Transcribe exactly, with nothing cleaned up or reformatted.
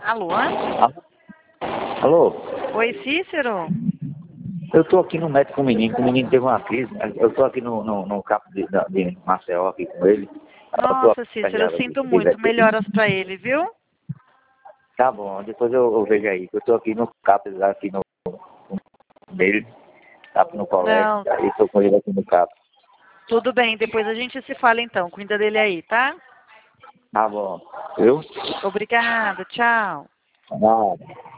Alô? Alô? Oi, Cícero? Eu tô aqui no médico com o menino, que o menino teve uma crise. Eu tô aqui no, no, no campo de, de Maceió, aqui com ele. Nossa, Cícero, eu sinto muito. Melhoras pra ele, viu? Tá bom, depois eu, eu vejo aí. Eu tô aqui no CAP, aqui no, no dele, CAP no colégio, Não, aí tô com ele aqui no CAP. tudo bem. Depois a gente se fala então. Cuida dele aí, tá? Tá bom, viu? Obrigada, tchau. Nada.